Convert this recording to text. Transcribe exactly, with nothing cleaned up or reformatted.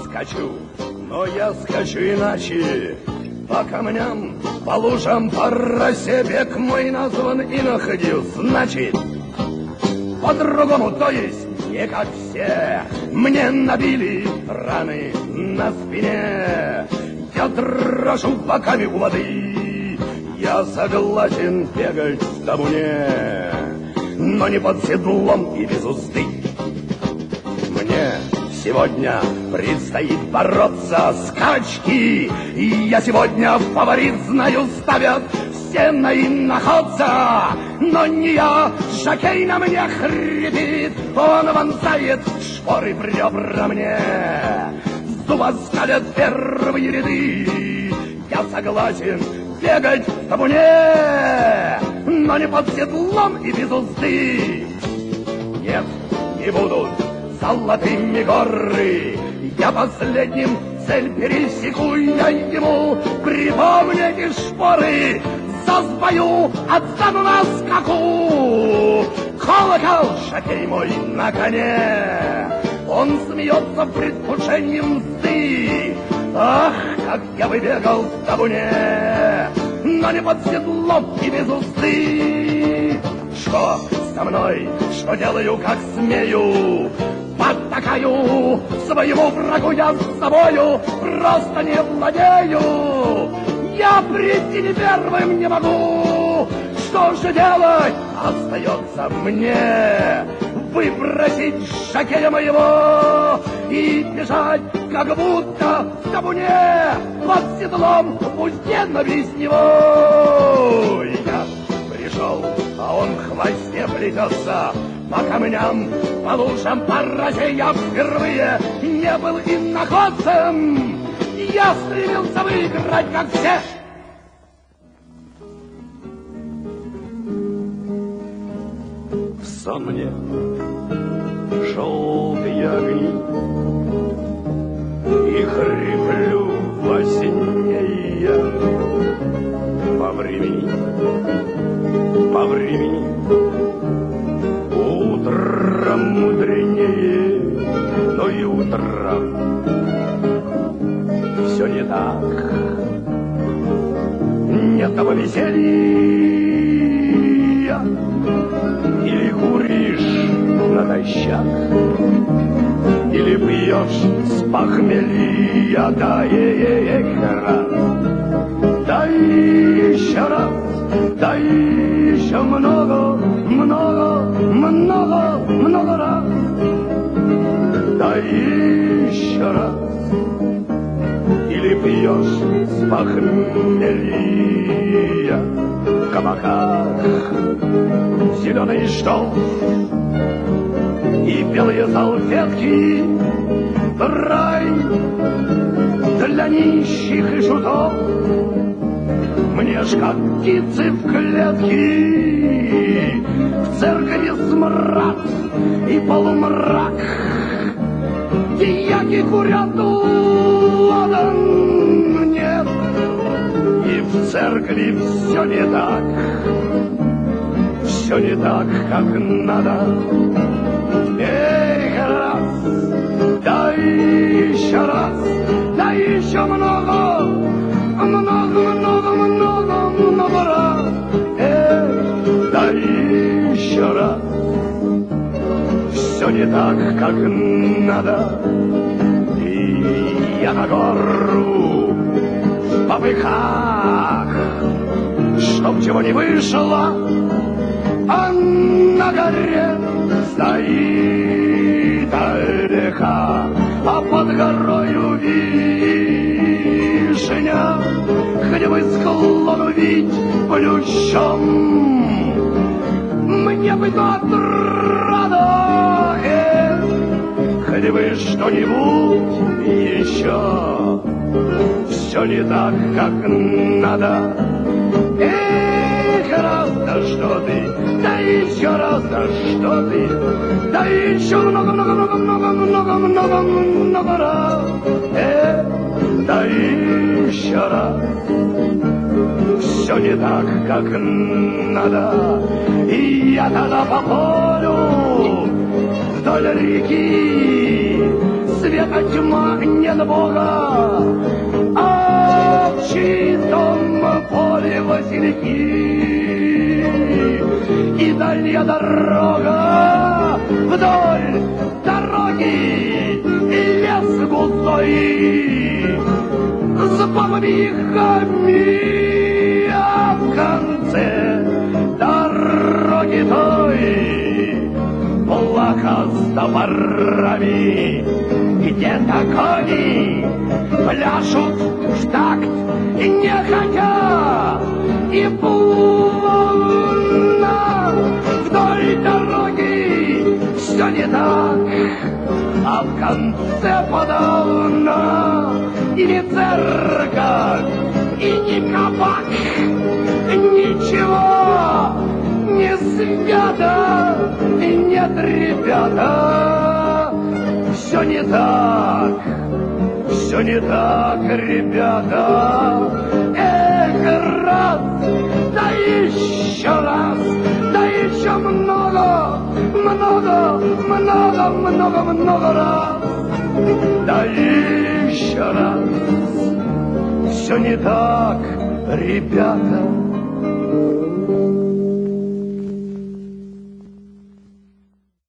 скачу, но я скачу иначе. По камням, по лужам, по росе бег мой назван и находил. Значит, по-другому, то есть не как все. Мне набили раны на спине, я дрожу боками у воды. Я согласен бегать в табуне, но не под седлом и без узды. Мне сегодня предстоит бороться, скачки, и я сегодня фаворит, знаю, ставят все на иноходца. Но не я, жокей на мне хрипит, он вонзает шпоры в ребра мне. Зубы скалят первые ряды, я согласен бегать в табуне, но не под седлом и без узды. Нет, не будут золотыми горы, я последним цель пересеку, я ему припомните шпоры, заспою, отстану на скаку. Колокол, жокей мой на коне, он смеется в предвкушении мзды. Ах, как я выбегал в табуне, но не под седлом и без узды. Что со мной, что делаю, как смею, подтакаю своему врагу я с собою, просто не владею. Я прийти не первым не могу, что же делать остается мне? Выбросить жокея моего и бежать, как будто в табуне, под седлом в узде, но без него. Я пришел, а он в хвосте плетется, по камням, по лужам, по росе я впервые не был иноходцем. Я стремился выиграть, как все. В сон мне желтые огни, и хриплю во сне я. По времени, по времени, утром мудренее, но и утром все не так. Нет того веселья, или куришь натощак, или пьешь с похмелья. Да еще раз, да еще раз, да еще много, много, много, много раз. Да еще раз, или пьешь с похмелья. В кабаках зеленый штол и белые салфетки, рай для нищих и шутов. Мне ж как птицы в клетке, в церкви смрад и полумрак. Дьяки курят, ладан нет, и в церкви все не так, все не так, как надо. Эх, раз, да еще раз, да еще много, много, много, много, много раз. Эх, да еще раз, все не так, как надо. И я на гору в попыхах, чтоб чего не вышло, а на горе стоит река, а под горою вишня, хоть бы склон увидеть плющом. Мне бы то отрада, эх, хоть бы что-нибудь еще. Все не так, как надо. Эх, раз, да что ты, да еще раз, да что ты, да еще много-много-много-много-много-много-много раз. Эх, да еще раз. Все не так, как надо. И я тогда по полю вдоль реки с света тьма, нет Бога, а в чистом поле васильки и дальняя дорога, вдоль дороги лес густой с помехами, а в конце дороги той плака с топорами, где-то кони пляшут в такт не хотя, и плавно вдоль дороги все не так, а в конце подавно и не церковь, и не кабак, ничего не свято, и нет, ребята, все не так, все не так, ребята. Эх, раз, да еще раз, да еще много, много, много, много, много раз, да еще раз. Все не так, ребята.